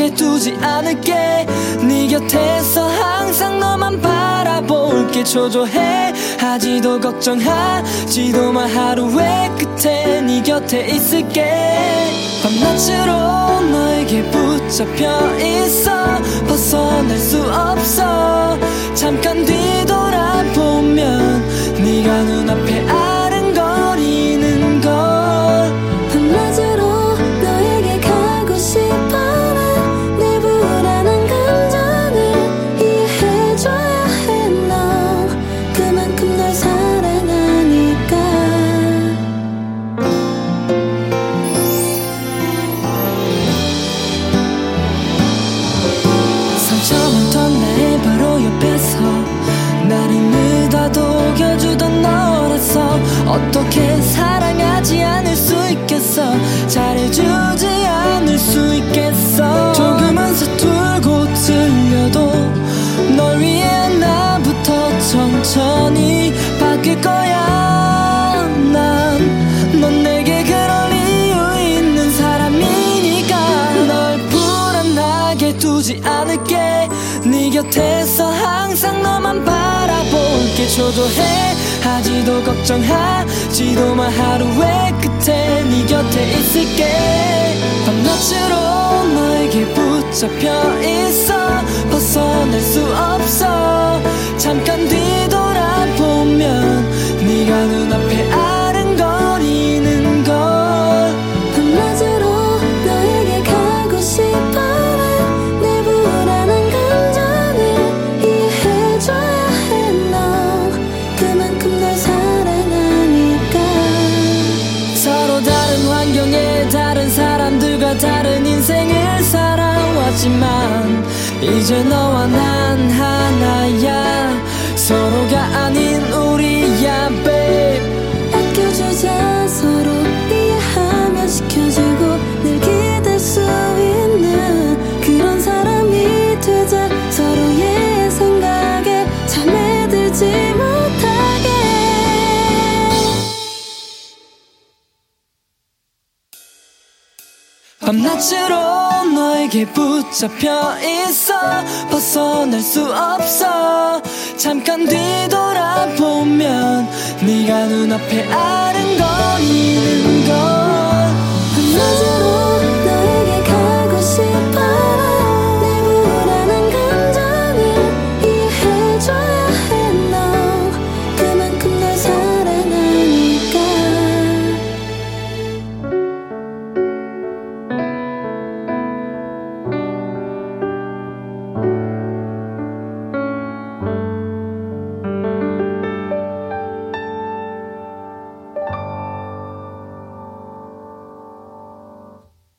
불안하게 두지 않을게. 네 곁에서 항상 너만 바라볼게. 초조해 하지도 걱정하지도 마. 하루의 끝에 네 곁에 있을게. 밤낮으로 너에게 붙잡혀 있어 벗어날 수 없어. 잠깐 뒤돌아보면 네가 눈앞에 아른거리는 걸. 밤낮으로 너에게 가고 싶어. 난 내 불안한 감정을 이해해줘야 해. 너 그만큼 널 사랑하니까. 상처받던 내 바로 옆에서 나를 느다독여주던 너라서 어떻게 사랑하지 않을 수 있겠어. 잘해주지 않을 수 있겠어. 조금은 서툴고 틀려도 널 위해 나부터 천천히 바뀔 거야. 넌 내게 그럴 이유 있는 사람이니까. 널 불안하게 두지 않을게. 네 곁에서 항상 너만 바라볼게. 초조해 하지도 걱정하지도 마. 하루의 끝에 네 곁에 있을게. 밤낮으로 너에게 붙잡혀 있어 벗어날 수 없어. 잠깐 뒤돌아보면 네가 눈앞에 아른거리는 걸. 밤낮으로 너에게 가고 싶어. 난 내 불안한 감정을 이해해줘야 해. 너 그만큼 널 사랑하니까. 서로 다른 환경에 다른 사람들과 다른 인생을 살아왔지만 이제 너와 난 하나야. 서로가 아닌 우리야 babe. 아껴주자. 서로 이해하며 지켜주고 늘 기댈 수 있는 그런 사람이 되자. 서로의 생각에 잠에들지 못하게. 밤낮으로 너에게 붙잡혀 있어 벗어날 수 없어. 잠깐 뒤돌아보면 네가 눈앞에 아른거리는 걸. 밤낮으로